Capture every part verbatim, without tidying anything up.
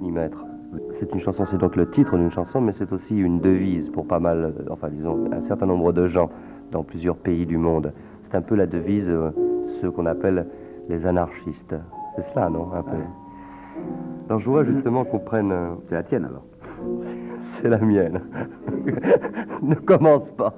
y mettre. C'est une chanson, c'est donc le titre d'une chanson, mais c'est aussi une devise pour pas mal, euh, enfin disons, un certain nombre de gens dans plusieurs pays du monde. C'est un peu la devise, euh, ceux qu'on appelle les anarchistes. C'est cela, non, un peu. Alors je voudrais justement qu'on prenne... euh, C'est la tienne alors. C'est la mienne. Ne commence pas.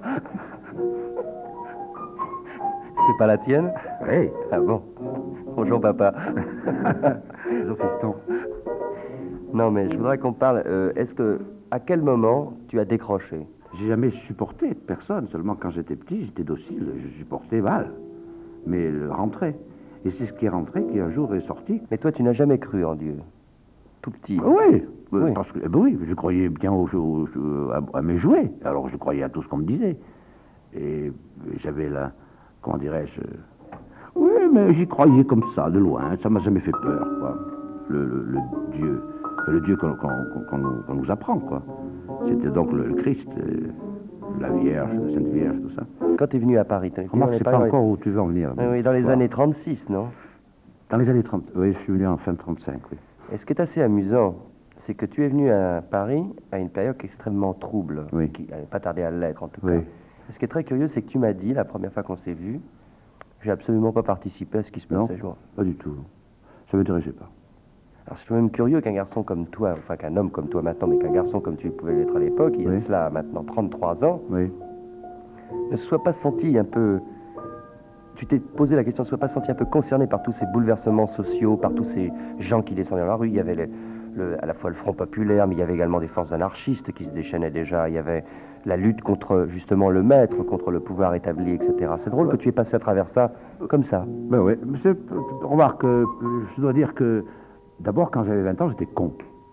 C'est pas la tienne? Oui. Ah bon. Bonjour papa. Bonjour fiston. Non mais je voudrais qu'on parle, euh, est-ce que, à quel moment tu as décroché? J'ai jamais supporté personne, seulement quand j'étais petit, j'étais docile, je supportais mal. Mais le rentrait. Et c'est ce qui est rentré qui un jour est sorti. Mais toi tu n'as jamais cru en Dieu? Tout petit. Oui, Oui. parce que, eh ben oui, je croyais bien aux, aux- aux- à, à mes jouets, alors je croyais à tout ce qu'on me disait. Et j'avais la, comment dirais-je, oui, mais j'y croyais comme ça, de loin, ça m'a jamais fait peur, quoi. Le, le- le Dieu, le Dieu qu'on qu'on- qu'on nous, qu'on nous apprend, quoi. C'était donc le, le Christ, euh, la Vierge, la Sainte Vierge, tout ça. Quand tu es venu à Paris, tu es venu Remarque, à c'est Paris pas dans les- encore où tu veux en venir. Oui, oui, dans les Voilà. années trente-six, non? Dans les années trente, oui, je suis venu en fin de trente-cinq, oui. Et ce qui est assez amusant, c'est que tu es venu à Paris à une période extrêmement trouble, Oui. qui n'avait pas tardé à l'être en tout Oui. cas. Et ce qui est très curieux, c'est que tu m'as dit, la première fois qu'on s'est vu, j'ai absolument pas participé à ce qui se Non, passait. jour. pas du tout. Ça m'intéressait pas. Alors c'est quand même curieux qu'un garçon comme toi, enfin qu'un homme comme toi maintenant, mais qu'un garçon comme tu pouvais l'être à l'époque, il y a Oui. de cela maintenant trente-trois ans, Oui. ne se soit pas senti un peu... Tu t'es posé la question, ne se soit pas senti un peu concerné par tous ces bouleversements sociaux, par tous ces gens qui descendaient dans la rue. Il y avait le- le- à la fois le Front populaire, mais il y avait également des forces anarchistes qui se déchaînaient déjà. Il y avait la lutte contre justement le maître, contre le pouvoir établi, et cetera. C'est drôle que tu aies passé à travers ça comme ça. Ben oui, mais c'est- remarque, euh, je dois dire que d'abord quand j'avais vingt ans, j'étais con.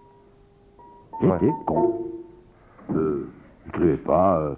J'étais Ouais. con. Euh, je ne criais pas, euh,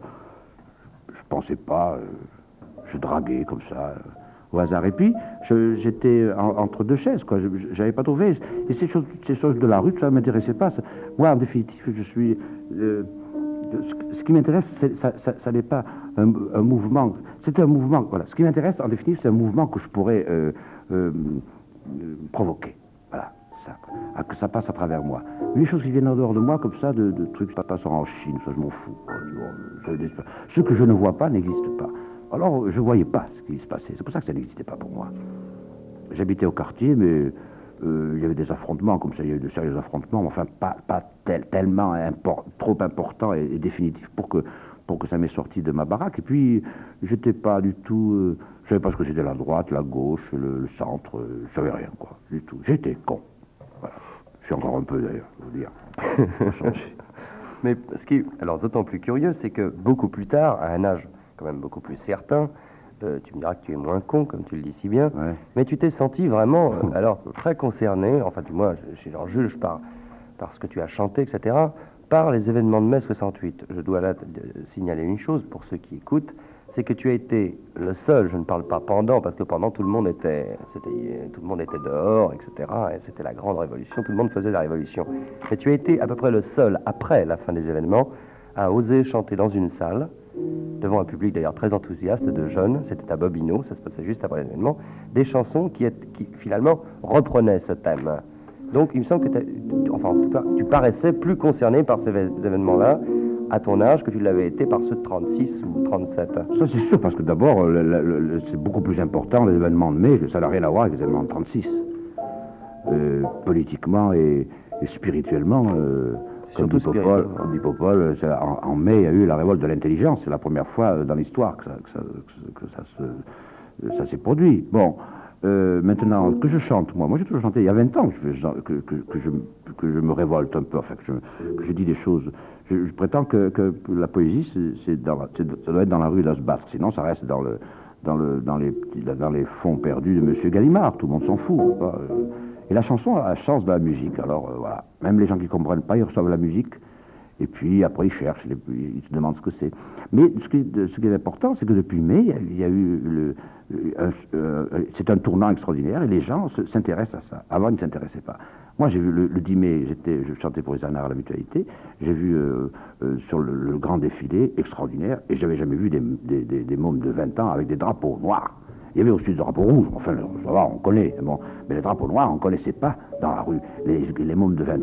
je pensais pas, euh, je draguais comme ça, euh, au hasard. Et puis, je- j'étais en- entre deux chaises, quoi. Je n'avais pas trouvé. Et ces choses, ces choses de la rue, ça ne m'intéressait pas. Ça- moi, en définitive, je suis... euh, ce, ce qui m'intéresse, c'est- ça, ça, ça n'est pas un, un mouvement. C'est un mouvement, voilà. Ce qui m'intéresse, en définitive, c'est un mouvement que je pourrais euh, euh, euh, provoquer. Voilà, ça. Ah, que ça passe à travers moi. Mais les choses qui viennent en dehors de moi, comme ça, de, de trucs, ça passe en Chine, ça, je m'en fous. quoi. Bon, je- ce que je ne vois pas n'existe pas. Alors, je ne voyais pas ce qui se passait. C'est pour ça que ça n'existait pas pour moi. J'habitais au quartier, mais euh, il y avait des affrontements, comme ça, il y a eu de sérieux affrontements, mais enfin, pas, pas tel- tellement impor- trop importants et, et définitifs pour que, pour que ça m'ait sorti de ma baraque. Et puis, j'étais pas du tout... Euh, je savais pas ce que c'était la droite, la gauche, le, le centre, euh, je savais rien, quoi, du tout. J'étais con. Voilà. Je suis encore un peu, d'ailleurs, je veux dire. Faut changer. Mais ce qui est alors d'autant plus curieux, c'est que beaucoup plus tard, à un âge quand même beaucoup plus certain, euh, tu me diras que tu es moins con, comme tu le dis si bien, Ouais. mais tu t'es senti vraiment, euh, alors très concerné, enfin du moins, je, je- j'en juge par, par ce que tu as chanté, et cetera, par les événements de mai soixante-huit. Je dois là te- de- signaler une chose pour ceux qui écoutent, c'est que tu as été le seul, je ne parle pas pendant, parce que pendant tout le monde était, c'était, tout le monde était dehors, et cetera, et c'était la grande révolution, tout le monde faisait la révolution. Et tu as été à peu près le seul, après la fin des événements, à oser chanter dans une salle, devant un public d'ailleurs très enthousiaste de jeunes, c'était à Bobino, ça se passait juste après l'événement, des chansons qui, est- qui finalement reprenaient ce thème. Donc il me semble que t'as- tu, enfin, en tout cas, tu paraissais plus concerné par ces éve- événements-là à ton âge que tu l'avais été par ceux de trente-six ou trente-sept. Ça, c'est sûr, parce que d'abord, le- le- le- c'est beaucoup plus important, les événements de mai, ça n'a rien à voir avec les événements de trente-six. Euh, politiquement et, et spirituellement, euh, comme Surtout dit Popol, spirituellement. comme dit Popol, euh, c'est en, en mai, il y a eu la révolte de l'intelligence. C'est la première fois euh, dans l'histoire que ça, que ça, que ça se- ça s'est produit. Bon, euh, maintenant, que je chante, moi, moi j'ai toujours chanté, il y a vingt ans que je, que, que, que je, que je me révolte un peu, enfin, que je, que je dis des choses. Je, je prétends que, que la poésie, c'est, c'est dans la, c'est, ça doit être dans la rue d'Asbach, sinon ça reste dans, le, dans, le, dans, les, petits- dans les fonds perdus de M. Gallimard, tout le monde s'en fout. Pas, euh. Et la chanson a la chance de la musique, alors euh, voilà, même les gens qui ne comprennent pas, ils reçoivent la musique, et puis après ils cherchent, les- ils se demandent ce que c'est. Mais ce qui, ce qui est important, c'est que depuis mai, il y a, il y a eu le, un- euh, c'est un tournant extraordinaire, et les gens se- s'intéressent à ça. Avant, ils ne s'intéressaient pas. Moi, j'ai vu le, le dix mai, j'étais, je chantais pour les Anards à la Mutualité, j'ai vu euh, euh, sur le, le grand défilé extraordinaire, et j'avais jamais vu des, des, des, des mômes de vingt ans avec des drapeaux noirs. Il y avait aussi des drapeaux rouges, enfin, ça va, on connaît, bon. Mais les drapeaux noirs, on ne connaissait pas dans la rue, les, les mômes de vingt ans.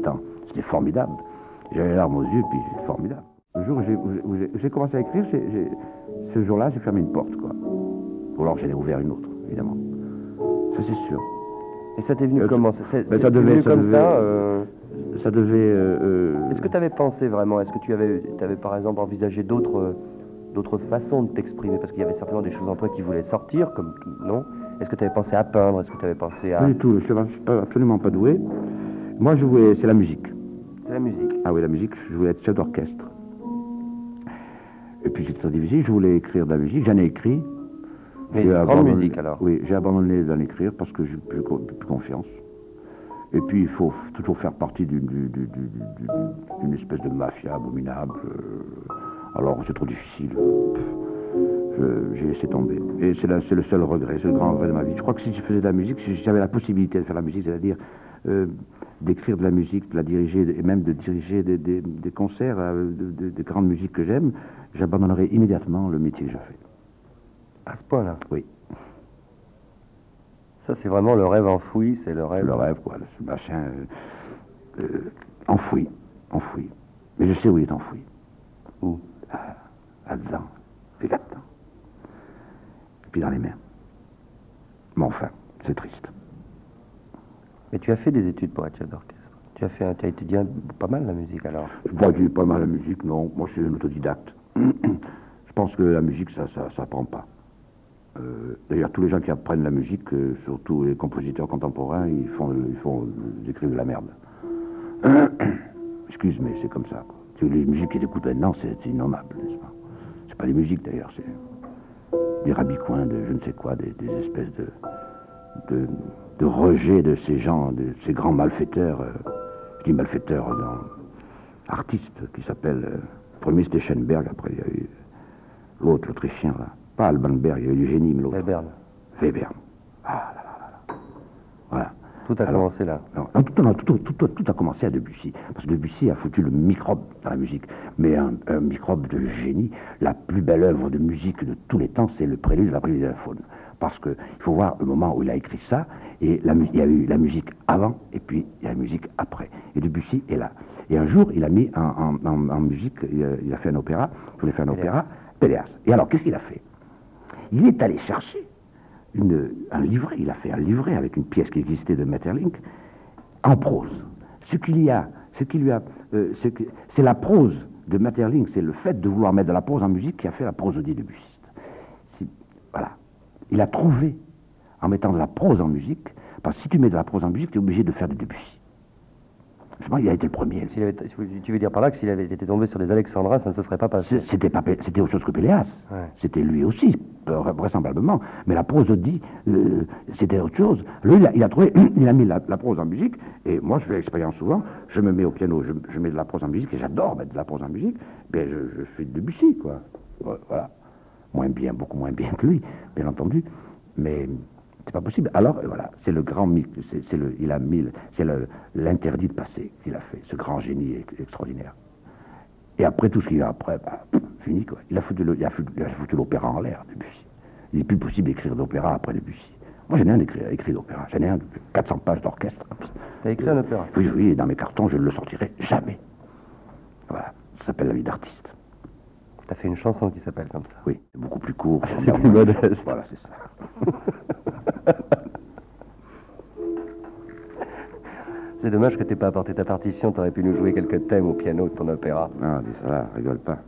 c'était formidable. J'avais les larmes aux yeux, puis c'était formidable. Le jour où j'ai, où j'ai, où j'ai commencé à écrire, j'ai, j'ai, ce jour-là, j'ai fermé une porte, quoi. Ou alors j'en ai ouvert une autre, évidemment. Ça, c'est sûr. Et ça t'est venu Euh, comment? C'est, c'est, ben, c'est ça devait, venu ça comme devait, ça euh... ça devait... Euh, euh... Est-ce que tu avais pensé vraiment? Est-ce que tu avais, avais par exemple envisagé d'autres, d'autres façons de t'exprimer? Parce qu'il y avait certainement des choses en toi qui voulaient sortir, comme non? Est-ce que tu avais pensé à peindre? Est-ce que tu avais pensé à... Pas du tout, je ne suis pas, absolument pas doué. Moi, je voulais... C'est la musique. C'est la musique. Ah oui, la musique, je voulais être chef d'orchestre. Et puis j'étais très difficile, je voulais écrire de la musique, j'en ai écrit. Mais une grande musique alors? Oui, j'ai abandonné d'en écrire parce que j'ai plus, plus confiance. Et puis il faut toujours faire partie d'une, d'une, d'une, d'une espèce de mafia abominable. Alors c'est trop difficile. Je, j'ai laissé tomber. Et c'est, la, c'est le seul regret, c'est le grand regret de ma vie. Je crois que si je faisais de la musique, si j'avais la possibilité de faire de la musique, c'est-à-dire euh, d'écrire de la musique, de la diriger, et même de diriger des, des, des concerts euh, de, de, de grandes musiques que j'aime, j'abandonnerais immédiatement le métier que je fais. À ce point-là? Oui. Ça, c'est vraiment le rêve enfoui, c'est le rêve... Le rêve, quoi, ce machin euh, euh, enfoui, enfoui. Mais je sais où il est enfoui. Où? Ah, là-dedans, c'est là-dedans. Et puis dans les mains. Mais enfin, c'est triste. Mais tu as fait des études pour être chef d'orchestre. Tu as, fait un, tu as étudié pas mal la musique alors? Moi, j'ai pas mal la musique, non. Moi, je suis un autodidacte. Je pense que la musique, ça ça, ça apprend pas. Euh, d'ailleurs, tous les gens qui apprennent la musique, euh, surtout les compositeurs contemporains, ils font, ils font, ils écrivent de la merde. Excuse, mais c'est comme ça. Quoi. Les musiques qu'ils écoutent maintenant, c'est, c'est innommable, n'est-ce pas? C'est pas des musiques d'ailleurs, c'est des rabicoins de je ne sais quoi, des, des espèces de, de, de rejet de ces gens, de ces grands malfaiteurs. Euh, je dis malfaiteurs, dans, artistes, qui s'appellent. Euh, le premier c'était Schoenberg, après il y a eu l'autre, l'Autrichien, là. Pas Alban Berg, il y a eu du génie, mais l'autre. Webern. Webern. Ah là là là là. Voilà. Tout a Alors, commencé là. Non, non, tout, non, tout, tout, tout, tout a commencé à Debussy. Parce que Debussy a foutu le microbe dans la musique. Mais un, un microbe de génie. La plus belle œuvre de musique de tous les temps, c'est le prélude de la Brise de la Faune. Parce qu'il faut voir le moment où il a écrit ça, et la, il y a eu la musique avant, et puis il y a la musique après. Et Debussy est là. Et un jour, il a mis en, en, en, en musique, il a, il a fait un opéra, il voulait faire un opéra, Péléas. Et alors, qu'est-ce qu'il a fait? Il est allé chercher une, un livret, il a fait un livret avec une pièce qui existait de Maeterlinck, en prose. Ce qu'il y a, ce qui lui a, euh, ce que, c'est la prose de Maeterlinck, c'est le fait de vouloir mettre de la prose en musique qui a fait la prosodie de Debussy. Si, voilà. Il a trouvé, en mettant de la prose en musique, parce que si tu mets de la prose en musique, tu es obligé de faire de Debussy. Je pense qu'il a été le premier. S'il avait, tu veux dire par là que s'il avait été tombé sur des Alexandrins, ça ne se serait pas passé? C'était, pas, c'était autre chose que Péléas. Ouais. C'était lui aussi, vraisemblablement. Mais la prosodie, euh, c'était autre chose. Lui, il a, il a trouvé, il a mis la, la prose en musique, et moi, je fais l'expérience souvent, je me mets au piano, je, je mets de la prose en musique, et j'adore mettre de la prose en musique, bien, je, je fais de Debussy, quoi. Voilà. Moins bien, beaucoup moins bien que lui, bien entendu, mais c'est pas possible. Alors, voilà, c'est le grand mythe, c'est, c'est le, il a mis, c'est le, l'interdit de passer qu'il a fait, ce grand génie extraordinaire. Et après, tout ce qu'il y a après, bah, fini, quoi. Il a foutu, le, il a foutu, il a foutu l'opéra en l'air, Debussy. Il n'est plus possible d'écrire d'opéra après Debussy. Moi, j'en ai un écrit, écrit d'opéra, j'en ai un de quatre cents pages d'orchestre. T'as écrit un opéra? Oui, oui, et dans mes cartons, je ne le sortirai jamais. Voilà, ça s'appelle La vie d'artiste. T'as fait une chanson qui s'appelle comme ça? Oui, c'est beaucoup plus court. C'est plus modeste. Voilà, c'est ça. C'est dommage que t'aies pas apporté ta partition, t'aurais pu nous jouer quelques thèmes au piano de ton opéra. Non, dis ça va, rigole pas.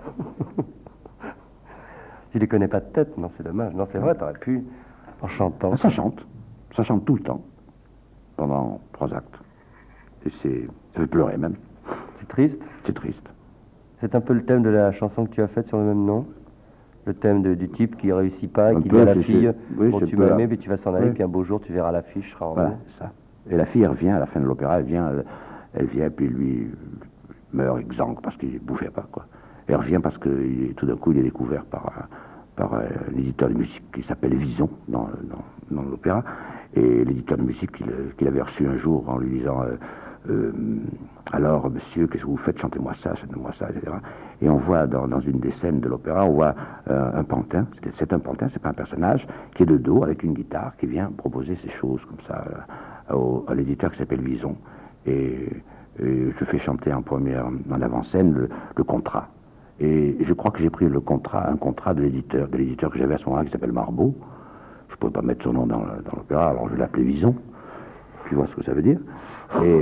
Tu les connais pas de tête, non, c'est dommage. Non, c'est vrai, t'aurais pu, en chantant. Ça chante, ça chante tout le temps, pendant trois actes. Et c'est, ça fait pleurer même. C'est triste? C'est triste. C'est un peu le thème de la chanson que tu as faite sur le même nom? Le thème de, du type qui réussit pas, un qui peu, dit à la c'est, fille, oui, bon, tu m'as aimé, puis tu vas s'en aller, oui. Puis un beau jour, tu verras la fille, je serai en voilà, haut. C'est ça. Et la fille, elle revient à la fin de l'opéra, elle vient, elle, elle vient, puis lui meurt exsangue parce qu'il ne bouffait pas, quoi. Elle revient parce que il, tout d'un coup, il est découvert par, par euh, l'éditeur de musique qui s'appelle Vison dans, dans, dans l'opéra. Et l'éditeur de musique qu'il, qu'il avait reçu un jour en lui disant euh, euh, alors, monsieur, qu'est-ce que vous faites? Chantez-moi ça, chantez-moi ça, et cetera. Et on voit dans, dans une des scènes de l'opéra, on voit euh, un pantin, c'est, c'est un pantin, c'est pas un personnage, qui est de dos avec une guitare, qui vient proposer ces choses comme ça euh, au, à l'éditeur qui s'appelle Vison. Et Et je fais chanter en première, en avant-scène, le, le contrat. Et je crois que j'ai pris le contrat, un contrat de l'éditeur, de l'éditeur que j'avais à ce moment-là, qui s'appelle Marbeau. Je ne pouvais pas mettre son nom dans, dans l'opéra, alors je l'appelais Vison. Tu vois ce que ça veut dire. Et,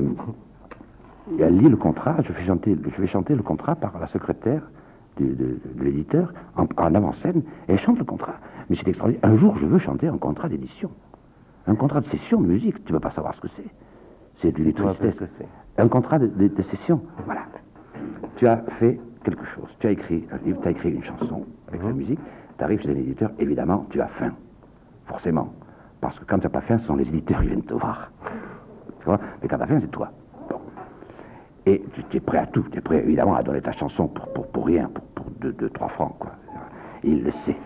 et elle lit le contrat, je fais chanter, je fais chanter le contrat par la secrétaire de, de, de l'éditeur, en, en avant-scène, et elle chante le contrat. Mais c'est extraordinaire. Un jour, je veux chanter un contrat d'édition. Un contrat de session de musique, tu ne peux pas savoir ce que c'est. C'est du tristesse. Un contrat de, de, de session, voilà. Tu as fait quelque chose. Tu as écrit un livre, tu as écrit une chanson avec mmh. la musique, tu arrives chez un éditeur, évidemment, tu as faim. Forcément. Parce que quand tu n'as pas faim, ce sont les éditeurs qui viennent te voir. Tu vois. Mais quand tu as faim, c'est toi. Bon. Et tu, tu es prêt à tout. Tu es prêt, évidemment, à donner ta chanson pour, pour, pour rien, pour, pour deux, deux, trois francs, quoi. Et il le sait.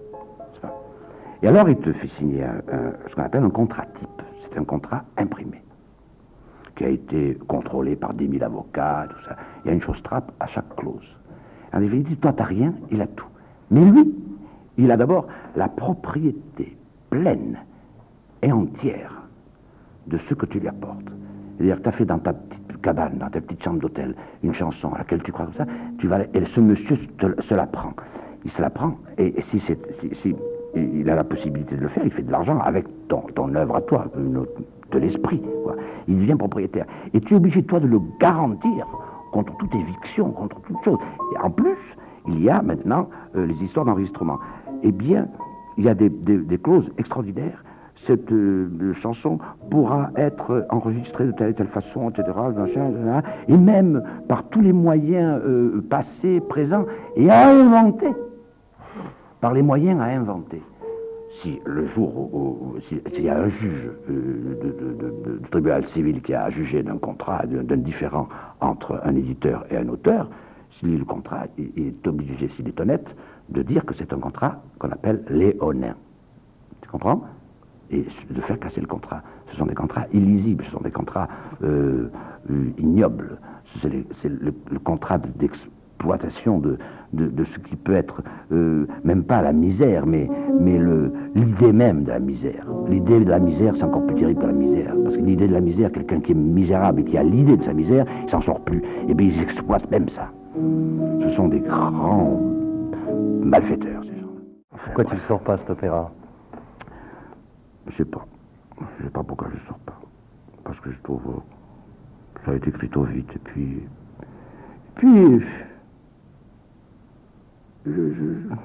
Et alors, il te fait signer un, un, ce qu'on appelle un contrat type. C'est un contrat imprimé, qui a été contrôlé par dix mille avocats, tout ça. Il y a une chose trappe à chaque clause. En définitive, toi, t'as rien, il a tout. Mais lui, il a d'abord la propriété pleine et entière de ce que tu lui apportes. C'est-à-dire que tu as fait dans ta petite cabane, dans ta petite chambre d'hôtel, une chanson à laquelle tu crois comme ça, tu vas, et ce monsieur te, se la prend. Il se la prend, et, et si, c'est, si, si il a la possibilité de le faire, il fait de l'argent avec ton, ton œuvre à toi, une autre, de l'esprit, quoi. Il devient propriétaire. Et tu es obligé, toi, de le garantir contre toute éviction, contre toute chose. Et en plus, il y a maintenant euh, les histoires d'enregistrement. Eh bien, il y a des, des, des clauses extraordinaires. Cette euh, chanson pourra être enregistrée de telle et telle façon, et cetera, machin, et cetera, et même par tous les moyens euh, passés, présents, et à inventer. Par les moyens à inventer. Si le jour où, où s'il si y a un juge euh, de, de, de, de, de tribunal civil qui a jugé d'un contrat, d'un différend entre un éditeur et un auteur, s'il lit le contrat, il, il est obligé, s'il est honnête, de dire que c'est un contrat qu'on appelle léonin. Tu comprends? Et de faire casser le contrat. Ce sont des contrats illisibles, ce sont des contrats euh, euh, ignobles. C'est, les, c'est le, le contrat d'exploitation de, de, de ce qui peut être, euh, même pas la misère, mais, mais le, l'idée même de la misère. L'idée de la misère, c'est encore plus terrible que la misère. Parce que l'idée de la misère, quelqu'un qui est misérable et qui a l'idée de sa misère, il s'en sort plus. Et bien ils exploitent même ça. Ce sont des grands malfaiteurs, ces gens. Enfin, pourquoi tu ne sors pas cet opéra? Je sais pas. Je sais pas pourquoi je ne sors pas. Parce que je trouve que ça a été écrit trop vite. Et puis... Puis... Je, je...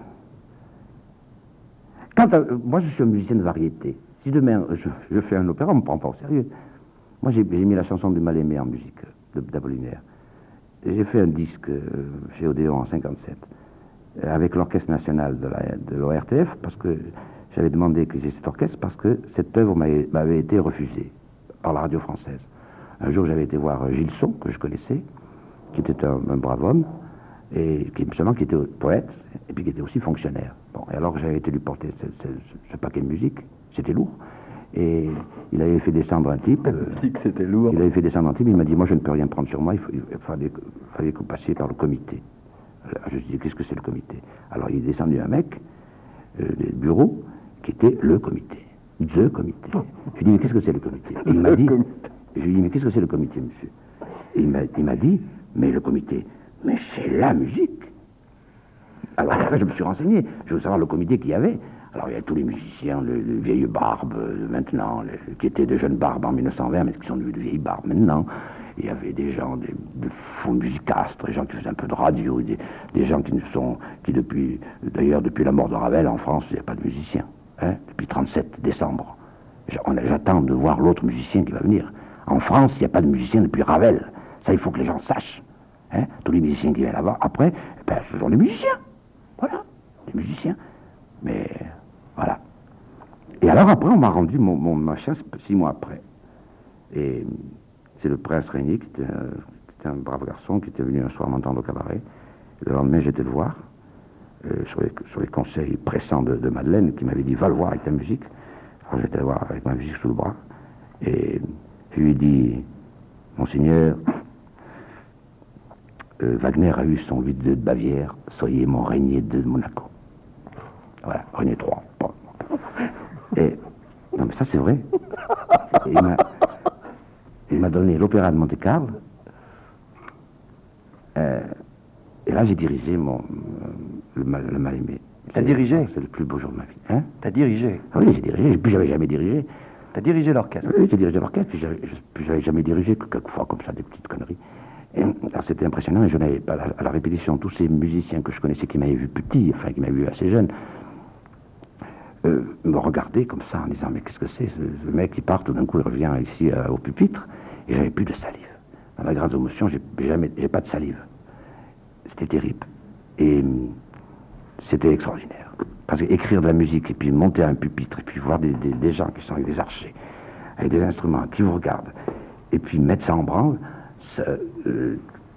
Quand à, moi, je suis un musicien de variété. Si demain, je, je fais un opéra, on ne me prend pas au sérieux. Moi, j'ai, j'ai mis la chanson du Mal-Aimé en musique, de, d'Apollinaire. J'ai fait un disque euh, chez Odéon en cinquante-sept, euh, avec l'Orchestre National de, la, de l'O R T F, parce que j'avais demandé que j'ai cet orchestre, parce que cette œuvre m'avait, m'avait été refusée par la radio française. Un jour, j'avais été voir Gilson, que je connaissais, qui était un, un brave homme, et qui, seulement qui était poète, et puis qui était aussi fonctionnaire. Bon, et alors que j'avais été lui porter ce, ce, ce paquet de musique, c'était lourd, et il avait fait descendre un type. Euh, c'était lourd. Il avait fait descendre un type, il m'a dit, moi je ne peux rien prendre sur moi, il, faut, il fallait, fallait que vous passiez par le comité. Alors, je lui ai dit, qu'est-ce que c'est le comité? Alors il est descendu un mec, euh, des bureaux, qui était le comité. The comité. Je lui ai dit, mais qu'est-ce que c'est le comité? Et il m'a dit, je lui ai dit, mais qu'est-ce que c'est le comité, monsieur? Et il m'a, il m'a dit, mais le comité, mais c'est la musique. Alors après, je me suis renseigné, je veux savoir le comité qu'il y avait. Alors il y a tous les musiciens, les, les vieilles barbes euh, maintenant, les, qui étaient de jeunes barbes en mille neuf cent vingt, mais qui sont devenus de vieilles barbes maintenant. Il y avait des gens, des, de fous musicastres, des gens qui faisaient un peu de radio, des, des gens qui ne sont, qui depuis, d'ailleurs depuis la mort de Ravel en France, il n'y a pas de musiciens. Hein, depuis trente-sept décembre. J'attends de voir l'autre musicien qui va venir. En France, il n'y a pas de musicien depuis Ravel. Ça, il faut que les gens sachent. Hein, tous les musiciens qui viennent là-bas, après, ben, ce sont des musiciens. Voilà, des musiciens. Mais, voilà. Et alors, après, on m'a rendu mon, mon machin six mois après. Et c'est le prince Régnier, qui était, euh, qui était un brave garçon, qui était venu un soir m'entendre au cabaret. Le lendemain, j'étais le voir. Euh, sur, les, sur les conseils pressants de, de Madeleine, qui m'avait dit, va le voir avec ta musique. Alors j'étais le voir avec ma musique sous le bras, et je lui ai dit, Monseigneur, euh, Wagner a eu son huit deux de Bavière, soyez mon Régnier deux de Monaco. Voilà, Régnier trois. Bon. Et, non mais ça c'est vrai. Et il, m'a, il m'a donné l'opéra de Monte-Carlo, Euh, et là, j'ai dirigé mon, le, mal, le mal-aimé. T'as dirigé? C'est le plus beau jour de ma vie. Hein? T'as dirigé? Ah oui, j'ai dirigé, puis j'avais jamais dirigé. T'as dirigé l'orchestre? Oui, j'ai dirigé l'orchestre, puis j'avais, puis j'avais jamais dirigé que quelques fois comme ça, des petites conneries. Et alors, c'était impressionnant, et je n'avais pas, à la répétition, tous ces musiciens que je connaissais qui m'avaient vu petit, enfin qui m'avaient vu assez jeune, euh, me regardaient comme ça en disant, mais qu'est-ce que c'est, ce, ce mec qui part, tout d'un coup il revient ici euh, au pupitre, et j'avais plus de salive. Dans la grande émotion, j'ai jamais, j'ai pas de salive. C'était terrible. Et c'était extraordinaire. Parce qu'écrire de la musique, et puis monter à un pupitre, et puis voir des, des, des gens qui sont avec des archers, avec des instruments, qui vous regardent, et puis mettre ça en branle, ça, euh,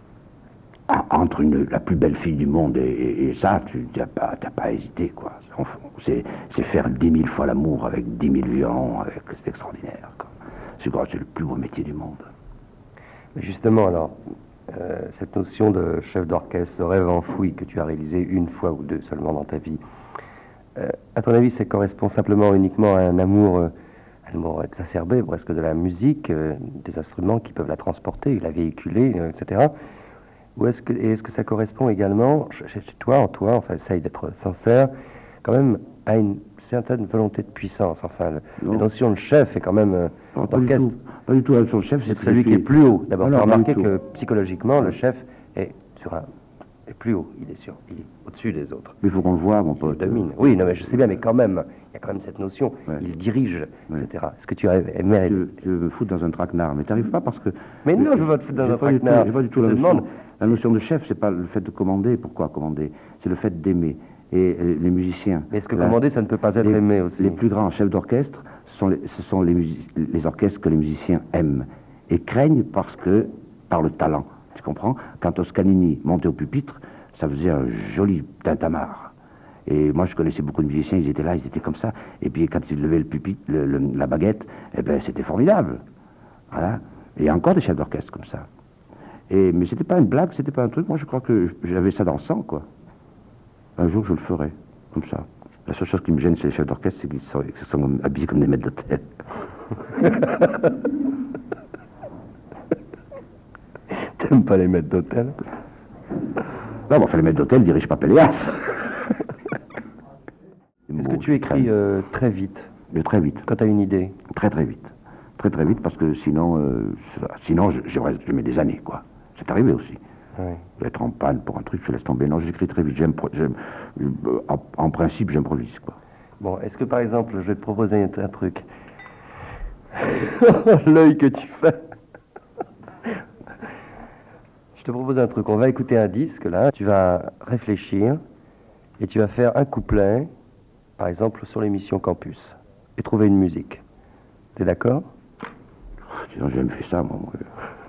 entre une, la plus belle fille du monde et, et, et ça, tu n'as pas, t'as pas hésité, quoi. C'est, c'est faire dix mille fois l'amour avec dix mille violons, avec, c'est extraordinaire, quoi. C'est, quoi, c'est le plus beau métier du monde. Mais justement, alors, euh, cette notion de chef d'orchestre, ce rêve enfoui que tu as réalisé une fois ou deux seulement dans ta vie, euh, à ton avis, ça correspond simplement uniquement à un amour, euh, un amour exacerbé presque de la musique, euh, des instruments qui peuvent la transporter, la véhiculer, euh, et cetera. Ou est-ce que, et est-ce que ça correspond également, chez toi, en toi, enfin, essaye d'être sincère, quand même à une certaine volonté de puissance, enfin, le, la notion de chef est quand même... Euh, non, pas, du tout, pas du tout, la notion de chef, c'est celui suis... qui est plus haut. D'abord, il faut remarquer que psychologiquement, ouais. le chef est sur un... est plus haut, il est sur, il est au-dessus des autres. Mais il faut qu'on le voie, mon pote. Il domine. Oui, non, mais je sais bien, mais quand même, il y a quand même cette notion, ouais. il dirige, ouais. et cetera. Est-ce que tu arrives à... Tu, tu veux me foutre dans un traquenard, mais t'arrives pas parce que... Mais non, je veux pas te foutre dans un traquenard. J'ai pas du tout la notion. La notion de chef, c'est pas le fait de commander. Pourquoi commander? C'est le fait d'aimer. Et les musiciens... Mais est-ce que la, commander, ça ne peut pas être les, aimé aussi? Les plus grands chefs d'orchestre, ce sont, les, ce sont les, music, les orchestres que les musiciens aiment et craignent parce que, par le talent, tu comprends? Quand Toscanini montait au pupitre, ça faisait un joli tintamarre. Et moi, je connaissais beaucoup de musiciens, ils étaient là, ils étaient comme ça. Et puis, quand ils levaient le pupitre, le, le, la baguette, eh ben, c'était formidable. Voilà. Et il y a encore des chefs d'orchestre comme ça. Et, mais c'était pas une blague, c'était pas un truc. Moi, je crois que j'avais ça dans le sang, quoi. Un jour, je le ferai, comme ça. La seule chose qui me gêne chez les chefs d'orchestre, c'est qu'ils sont, qu'ils sont habillés comme des maîtres d'hôtel. T'aimes pas les maîtres d'hôtel? Non, mais enfin, les maîtres d'hôtel dirigent pas Péléas. Est-ce que tu écris euh, très vite? Mais très vite. Quand tu as une idée? Très très vite. Très très vite, parce que sinon, euh, sinon j'aimerais, je mets des années, quoi. C'est arrivé aussi. Oui. Être en panne pour un truc, je laisse tomber. Non, j'écris très vite. J'aime, j'aime, en, en principe, j'improvise, quoi. Bon, est-ce que par exemple, je vais te proposer un, un truc. L'œil que tu fais. Je te propose un truc. On va écouter un disque, là. Tu vas réfléchir et tu vas faire un couplet, par exemple, sur l'émission Campus, et trouver une musique. T'es d'accord? Sinon, j'ai jamais fait ça, moi. moi.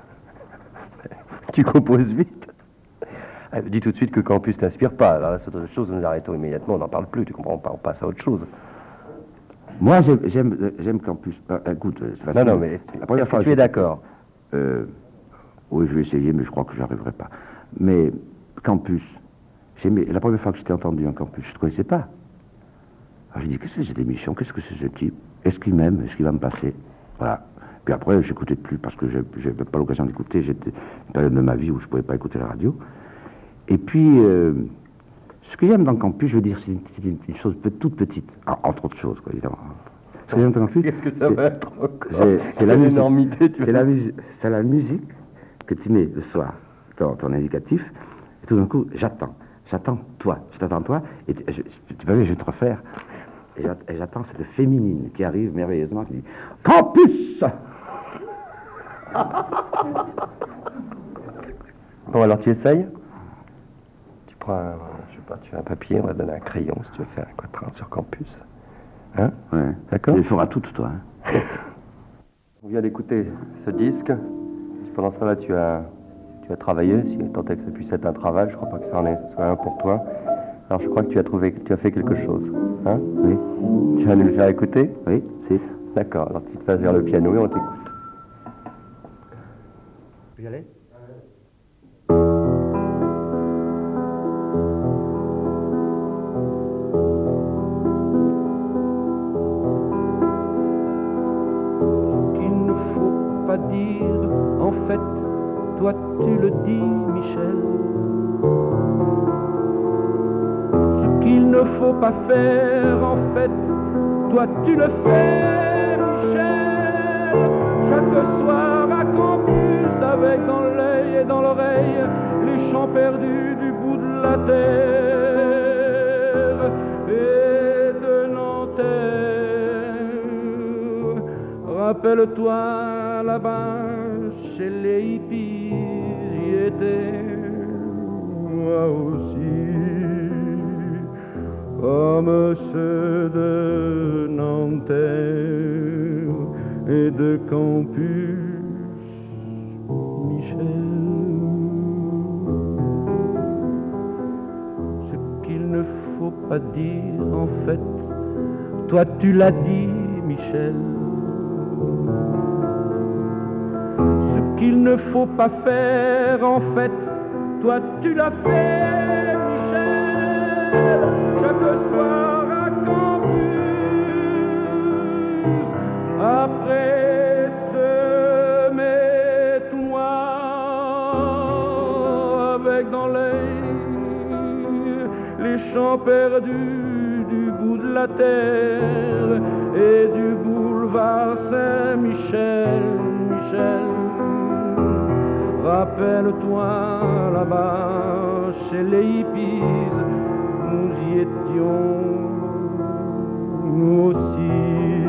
Tu composes vite. Ah, dis tout de suite que Campus t'inspire pas. Alors là, c'est autre chose, nous arrêtons immédiatement, on n'en parle plus, tu comprends, on passe à autre chose. Moi, j'aime, j'aime, j'aime Campus. Euh, écoute, c'est non, non, mais la première fois, tu es d'accord? euh, Oui, je vais essayer, mais je crois que j'arriverai pas. Mais Campus, j'aimais, la première fois que j'étais entendu en Campus, je ne te connaissais pas. Alors j'ai dit, qu'est-ce que c'est cette émission? Qu'est-ce que c'est ce type? Est-ce qu'il m'aime? Est-ce qu'il va me passer? Voilà. Puis après, j'écoutais plus parce que je n'avais pas l'occasion d'écouter. J'étais une période de ma vie où je ne pouvais pas écouter la radio. Et puis, euh, ce que j'aime dans Campus, je veux dire, c'est une, une, une chose toute petite, entre autres choses, quoi, évidemment. Ce que j'aime dans Campus, qu'est-ce que ça va être encore? C'est, c'est la énormité, tu c'est la, c'est la musique que tu mets le soir dans ton indicatif, et tout d'un coup, j'attends. J'attends toi. Je t'attends toi, et tu, je, tu vas voir, je vais te refaire. Et j'attends cette féminine qui arrive merveilleusement, qui dit « Campus !» Bon, alors tu essayes? Tu prends un, je sais pas, tu as un papier, on va te donner un crayon si tu veux faire un quatrain sur Campus. Hein? Ouais. D'accord? Tu le feras toutes, toi. Hein. On vient d'écouter ce disque. Pendant ce temps-là, tu as, tu as travaillé, si tant est que ça puisse être un travail, je crois pas que ça en est, soit un pour toi. Alors je crois que tu as trouvé, tu as fait quelque chose. Hein? Oui. Tu vas nous le faire écouter? Oui, si. D'accord, alors tu te passes vers le piano et on t'écoute. Tu peux y aller? Qu'il ne faut pas dire, en fait, toi tu le dis, Michel. Ce qu'il ne faut pas faire, en fait, toi tu le fais, Michel. Chaque soir à campus, avec dans l'œil et dans l'oreille les chants perdus du bout de la terre et de Nanterre. Rappelle-toi là-bas chez les hippies, j'y étais moi aussi, comme ceux de Nanterre et de campus, Michel. Ce qu'il ne faut pas dire, en fait, toi tu l'as dit, Michel. Ce qu'il ne faut pas faire, en fait, toi tu l'as fait, Michel. Chaque soir à campus, après ce noir, avec dans l'œil les champs perdus du bout de la terre et du boulevard Saint-Michel, Michel. Rappelle-toi là-bas chez les hippies, nous y étions nous aussi,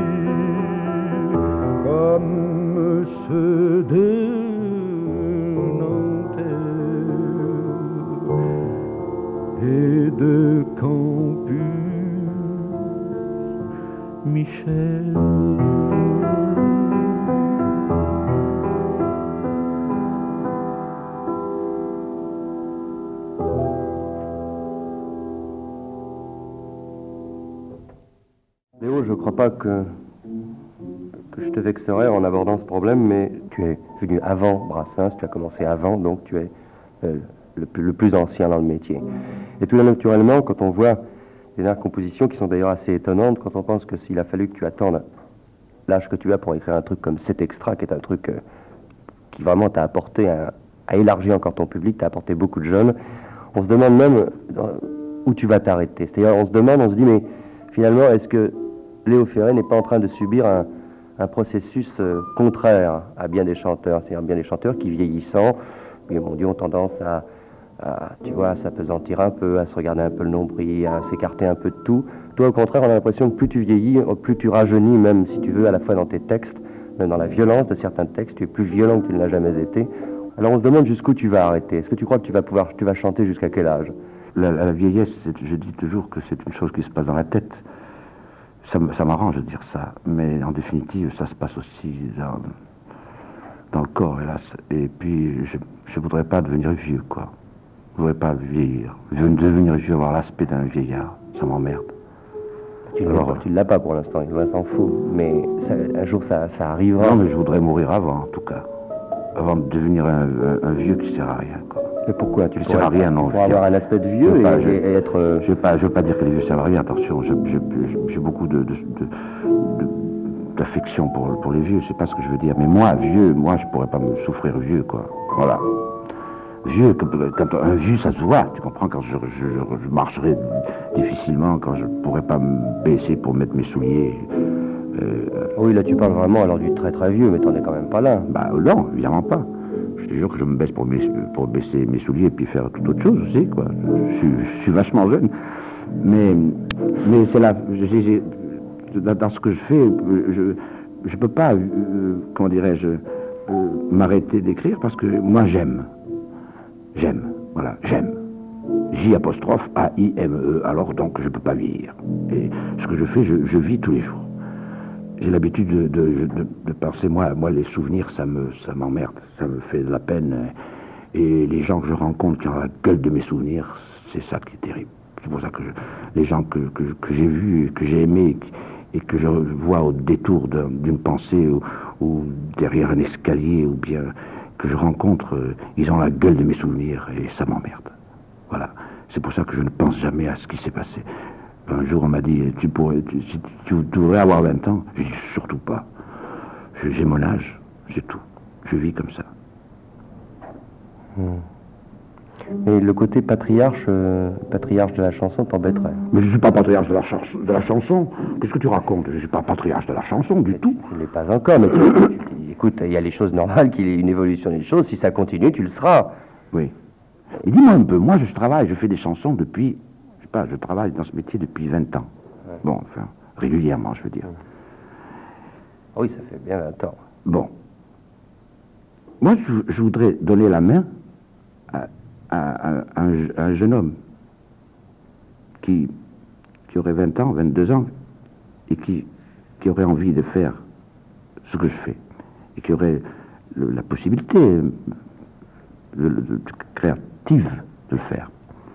comme ceux de Nanterre et de campus, Michel. Léo, je ne crois pas que, que je te vexerais en abordant ce problème, mais tu es venu avant Brassens, tu as commencé avant, donc tu es euh, le, plus, le plus ancien dans le métier. Et tout naturellement, quand on voit des dernières compositions qui sont d'ailleurs assez étonnantes, quand on pense que s'il a fallu que tu attendes l'âge que tu as pour écrire un truc comme cet extra, qui est un truc euh, qui vraiment t'a apporté, un, a élargi encore ton public, t'a apporté beaucoup de jeunes, on se demande même euh, où tu vas t'arrêter. C'est-à-dire, on se demande, on se dit, mais finalement, est-ce que Léo Ferré n'est pas en train de subir un, un processus euh, contraire à bien des chanteurs, c'est-à-dire bien des chanteurs qui, vieillissant, mais mon Dieu, ont tendance à, à, tu vois, à s'apesantir un peu, à se regarder un peu le nombril, à s'écarter un peu de tout. Toi, au contraire, on a l'impression que plus tu vieillis, plus tu rajeunis, même si tu veux, à la fois dans tes textes, même dans la violence de certains textes, tu es plus violent que tu ne l'as jamais été. Alors on se demande jusqu'où tu vas arrêter. Est-ce que tu crois que tu vas pouvoir, tu vas chanter jusqu'à quel âge? La, la vieillesse, je dis toujours que c'est une chose qui se passe dans la tête. Ça, ça m'arrange de dire ça, mais en définitive, ça se passe aussi dans, dans le corps, hélas. Et puis, je ne voudrais pas devenir vieux, quoi. Je ne voudrais pas vieillir. Devenir vieux, avoir l'aspect d'un vieillard, ça m'emmerde. Tu ne l'as pas pour l'instant, il s'en fout, mais ça, un jour ça, ça arrivera. Non, mais je voudrais mourir avant, en tout cas. Avant de devenir un, un, un vieux qui ne sert à rien, quoi. Mais pourquoi tu ne sert à rien, non. Pour avoir un aspect de vieux et, pas, je, et être... Je ne veux, veux pas dire que les vieux servent à rien, attention. J'ai beaucoup de, de, de, de, d'affection pour, pour les vieux, c'est pas ce que je veux dire. Mais moi, vieux, moi, je pourrais pas me souffrir vieux, quoi. Voilà. Vieux, quand, quand un vieux, ça se voit, tu comprends, quand je, je, je marcherai difficilement, quand je pourrais pas me baisser pour mettre mes souliers. Euh, oui, là, tu parles vraiment alors du très très vieux, mais t'en es quand même pas là. Bah non, évidemment pas. Je te jure que je me baisse pour, mes, pour baisser mes souliers et puis faire toute autre chose aussi, quoi. Je, je, je suis vachement jeune. Mais, mais c'est là, je, je, dans ce que je fais, je je peux pas, euh, comment dirais-je, euh, m'arrêter d'écrire parce que moi j'aime. J'aime, voilà, j'aime. J apostrophe A I M E, alors donc je peux pas vieillir. Et ce que je fais, je, je vis tous les jours. J'ai l'habitude de, de, de, de penser, moi, moi les souvenirs, ça me, ça m'emmerde, ça me fait de la peine. Et les gens que je rencontre qui ont la gueule de mes souvenirs, c'est ça qui est terrible. C'est pour ça que je, les gens que, que, que j'ai vus, que j'ai aimés, et que je vois au détour d'un, d'une pensée ou, ou derrière un escalier, ou bien que je rencontre, ils ont la gueule de mes souvenirs, et ça m'emmerde. Voilà. C'est pour ça que je ne pense jamais à ce qui s'est passé. Un jour, on m'a dit, tu pourrais, tu, si tu, tu voudrais avoir vingt ans. J'ai dit, surtout pas. J'ai mon âge, c'est tout. Je vis comme ça. Mmh. Et le côté patriarche, euh, patriarche de la chanson t'embêterait? Mais je ne suis pas patriarche de la, chans- de la chanson. Qu'est-ce que tu racontes? Je ne suis pas patriarche de la chanson du Mais tout. Tu ne l'es pas encore, mais tu, tu- tu- écoute, il y a les choses normales, qu'il y ait une évolution des choses. Si ça continue, tu le seras. Oui. Et dis-moi un peu, moi je travaille, je fais des chansons depuis, je sais pas, je travaille dans ce métier depuis vingt ans. Ouais. Bon, enfin, régulièrement, je veux dire. Ah oui, ça fait bien vingt ans. Bon. Moi, je, je voudrais donner la main à, à- à- à un, à un jeune homme qui, qui aurait vingt ans, vingt-deux ans, et qui, qui aurait envie de faire ce que je fais, et qui aurait le- la possibilité euh, de- de- de- créative de le faire.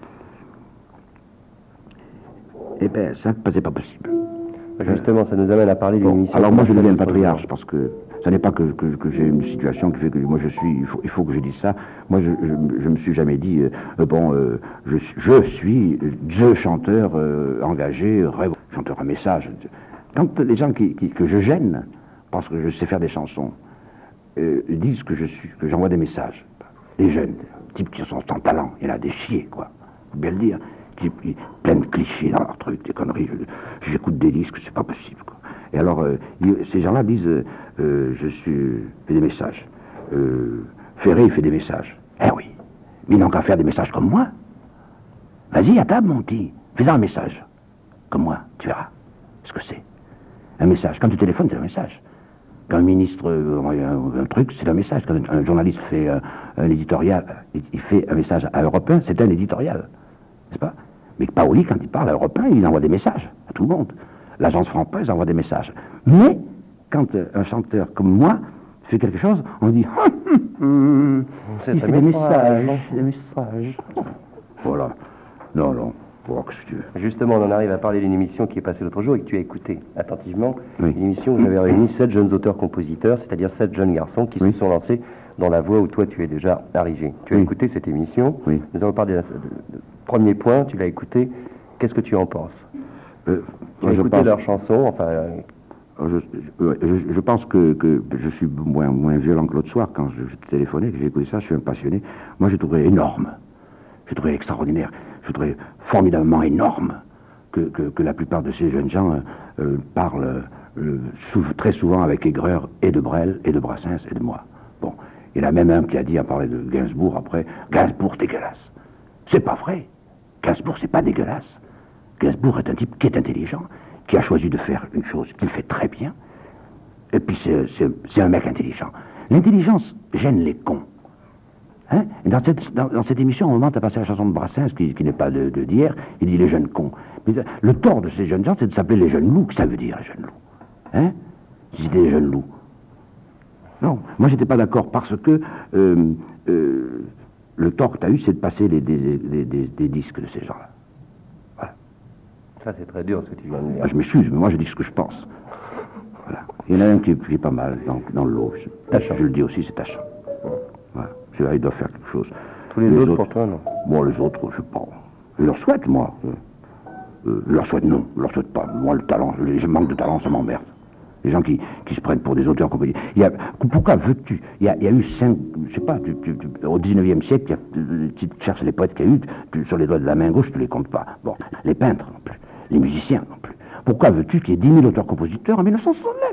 Eh bien, ça, c'est pas possible. Justement, ça nous amène à parler d'une Bon, émission. alors moi je deviens le commerciale. patriarche parce que ça n'est pas que, que- que j'ai une situation qui fait que moi je suis, il faut, il faut que je dise ça. Moi je, je, je me suis jamais dit, euh, euh, bon, euh, je, suis- je suis le chanteur euh, engagé, rêve, chanteur à message. Quand les gens qui, qui- que je gêne parce que je sais faire des chansons euh, disent que je suis, que j'envoie des messages, les jeunes, types qui sont en talent, il y en a des chiés, quoi, faut bien le dire. Qui, qui- plein de clichés dans leurs trucs, des conneries. Je- J'écoute des disques, c'est pas possible, quoi. Et alors, euh, ils- ces gens-là disent, euh, euh, je suis, fais des messages. Euh, Ferré, il fait des messages. Eh oui, mais ils n'ont qu'à faire des messages comme moi. Vas-y, à table, mon petit, fais un message. Comme moi, tu verras ce que c'est. Un message. Quand tu téléphones, c'est un message. Quand un ministre euh, un, un truc, c'est un message. Quand un, un journaliste fait euh, un éditorial, il, il fait un message à Europe un, c'est un éditorial. N'est-ce pas? Mais Paoli, quand il parle à Europe un, il envoie des messages à tout le monde. L'agence France-Presse envoie des messages. Mais, quand euh, un chanteur comme moi fait quelque chose, on dit hum, hum, C'est il un fait des message. messages, des messages. Voilà. Non, non. Bon, qu'est-ce que tu veux? Justement, on en arrive à parler d'une émission qui est passée l'autre jour et que tu as écoutée attentivement. Oui. Une émission où j'avais réuni sept jeunes auteurs-compositeurs, c'est-à-dire sept jeunes garçons qui Oui. se sont lancés dans la voie où toi tu es déjà arrivé. Tu as Oui. écouté cette émission. Oui. Nous allons parler de, la- de- de- premier point, tu l'as écouté. Qu'est-ce que tu en penses? Euh, Tu as moi, je écouté pense- leurs chansons, enfin... euh, Je, je- je- je pense que, que je suis moins, moins violent que l'autre soir quand je, je téléphonais, que j'ai écouté ça, je suis un passionné. Moi, j'ai trouvé énorme, j'ai trouvé extraordinaire, j'ai trouvé formidablement énorme que, que, que la plupart de ces jeunes gens euh, euh, parlent euh, sou- très souvent avec aigreur et de Brel, et de Brassens, et de moi. Bon, il y en a même un qui a dit, à parler de Gainsbourg après, Gainsbourg, c'est dégueulasse. C'est pas vrai. Gainsbourg, c'est pas dégueulasse. Gainsbourg est un type qui est intelligent, qui a choisi de faire une chose qu'il fait très bien, et puis c'est, c'est- c'est un mec intelligent. L'intelligence gêne les cons. Hein? Et dans, cette, dans, dans cette émission, au moment, tu as passé la chanson de Brassens, qui, qui n'est pas de, de d'hier, il dit les jeunes cons. Mais le tort de ces jeunes gens, c'est de s'appeler les jeunes loups. Que ça veut dire, les jeunes loups? Hein? Si c'était des jeunes loups. Non, moi j'étais pas d'accord parce que euh, euh, le tort que tu as eu, c'est de passer les, des, des- des- des disques de ces gens-là. Voilà. Ça, c'est très dur ce que tu viens de dire. Ah, je m'excuse, mais moi je dis ce que je pense. Voilà. Il y en a un qui est, qui est pas mal dans, dans le lot. Je, Tachant. je le dis aussi, c'est tachant. Voilà. Celui-là, il doit faire quelque chose. Tous les, autres, pour toi, non? Moi, les autres, je sais pas. Je leur souhaite, moi. Euh, euh, je leur souhaite non, je leur souhaite pas. Moi, le talent, les manque de talent, ça m'emmerde. Les gens qui, qui se prennent pour des auteurs compagnie. Il y a, pourquoi veux-tu il y, a, il y a eu cinq, je sais pas, tu, tu, tu, au dix-neuvième siècle, il y a, tu cherches les poètes qu'il y a eu, tu, sur les doigts de la main gauche, tu les comptes pas. Bon, les peintres non plus, les musiciens non plus. Pourquoi veux-tu qu'il y ait dix mille auteurs-compositeurs en mille neuf cent soixante-neuf?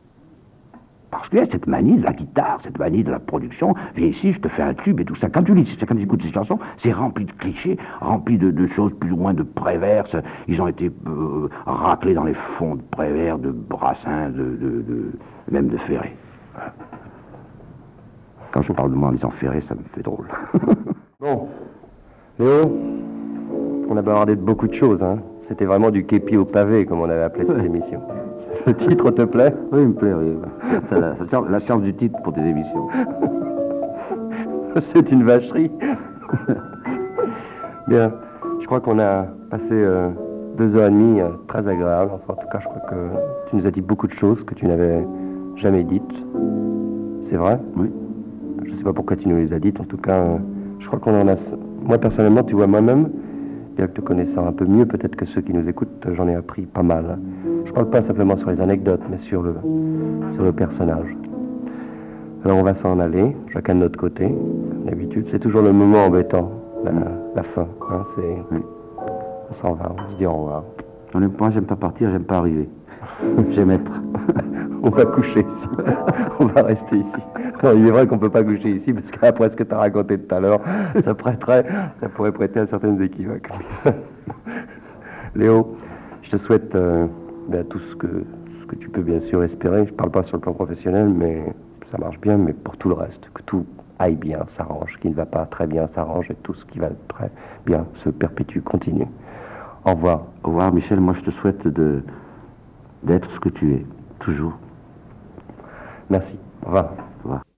Parce qu'il y a cette manie de la guitare, cette manie de la production. Viens ici, je te fais un tube et tout ça. Quand tu lis, quand tu écoutes ces chansons, c'est rempli de clichés, rempli de, de choses plus ou moins de Prévert. Ils ont été euh, raclés dans les fonds de Prévert, de Brassens, de, de, de, même de Ferré. Voilà. Quand je parle de moi en disant Ferré, ça me fait drôle. Bon, Léo, on a bavardé de beaucoup de choses, hein. C'était vraiment du képi au pavé, comme on avait appelé cette émission. Le titre te plaît? Oui, il me plaît, oui. C'est la, la science du titre pour tes émissions. C'est une vacherie. Bien, je crois qu'on a passé euh, deux heures et demie euh, très agréables. Enfin, en tout cas, je crois que tu nous as dit beaucoup de choses que tu n'avais jamais dites. C'est vrai? Oui. Je ne sais pas pourquoi tu nous les as dites. En tout cas, euh, je crois qu'on en a... Moi, personnellement, tu vois, moi-même, bien que te connaissant un peu mieux, peut-être que ceux qui nous écoutent, j'en ai appris pas mal. Je parle pas simplement sur les anecdotes, mais sur le, sur le personnage. Alors on va s'en aller, chacun de notre côté. D'habitude, c'est toujours le moment embêtant, la, la fin. Hein, c'est, Oui. On s'en va, on se dit au revoir. On aime, moi, j'aime pas partir, j'aime pas arriver. J'aime être. On va coucher ici. On va rester ici. Non, il est vrai qu'on peut pas coucher ici parce qu'après ce que tu as raconté tout à l'heure, ça prêterait, ça pourrait prêter à certaines équivoques. Léo, je te souhaite euh, ben, tout ce que, ce que tu peux bien sûr espérer. Je parle pas sur le plan professionnel, mais ça marche bien, mais pour tout le reste, que tout aille bien, s'arrange, ce qui ne va pas très bien s'arrange et tout ce qui va très bien se perpétue, continue. Au revoir. Au revoir, Michel. Moi, je te souhaite de, d'être ce que tu es, toujours. Merci. Au revoir. Au revoir.